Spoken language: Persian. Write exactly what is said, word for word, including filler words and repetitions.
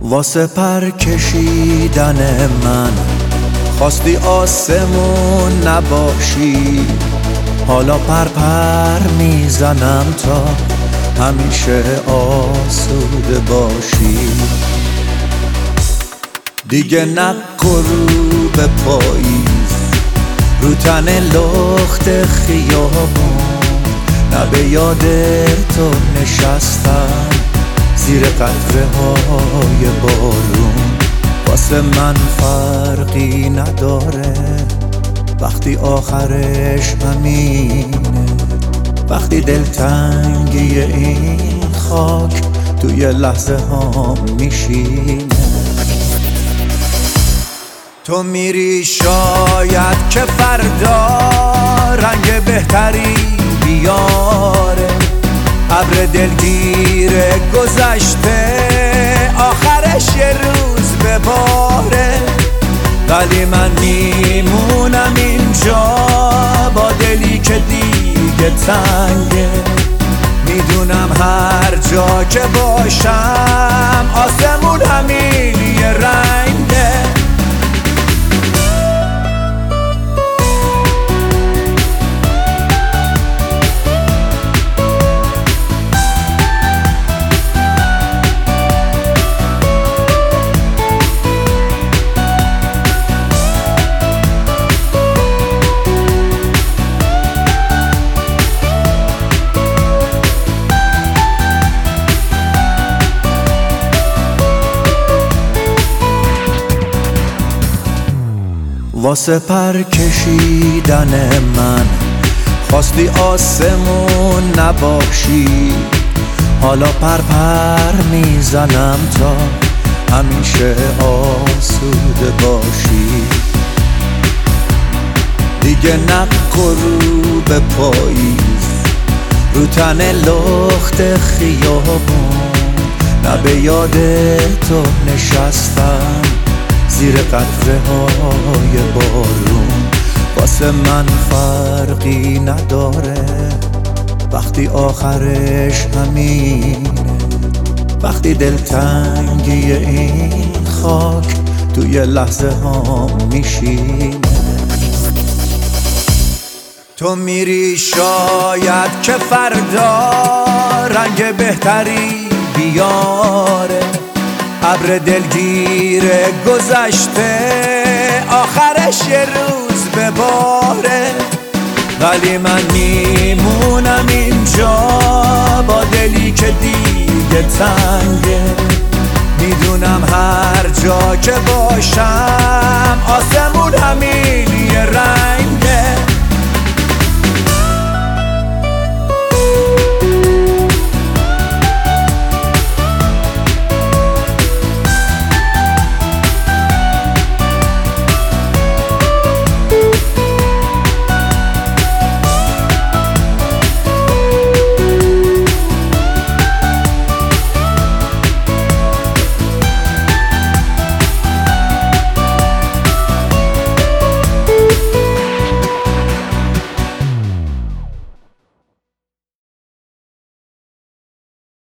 واسه پر کشیدن من خواستی آسمون نباشی، حالا پر پر میزنم تا همیشه آسوده باشی. دیگه نکرو به پاییز رو تن لخت خیابون، نه به یاد تو نشستم زیر قطره های بارون. واسه من فرقی نداره وقتی آخرش همینه، وقتی دلتنگی این خاک توی لحظه ها میشینه. تو میری شاید که فردا رنگ بهتری بیاره، ابر دلگیر گذشته آخرش یه روز بباره، ولی من میمونم اینجا با دلی که دیگه تنگه. میدونم هر جا که باشم آسمون همین یه رنگه. واسه پر کشیدن من خواستی آسمون نباشی، حالا پر پر میزنم تا همیشه آسوده باشی. دیگه نکرو به پاییز رو تن لخت خیابون، نه به یاد تو نشستم زیر قطره های بارون. واسه من فرقی نداره وقتی آخرش همینه، وقتی دلتنگی این خاک توی لحظه ها میشینه. تو میری شاید که فردا رنگ بهتری بیاره، ابر دلگیر گذشته آخرش یه روز بباره، ولی من میمونم اینجا با دلی که دیگه تنگه. میدونم هر جا که باشم آسمون همین یه رنگه.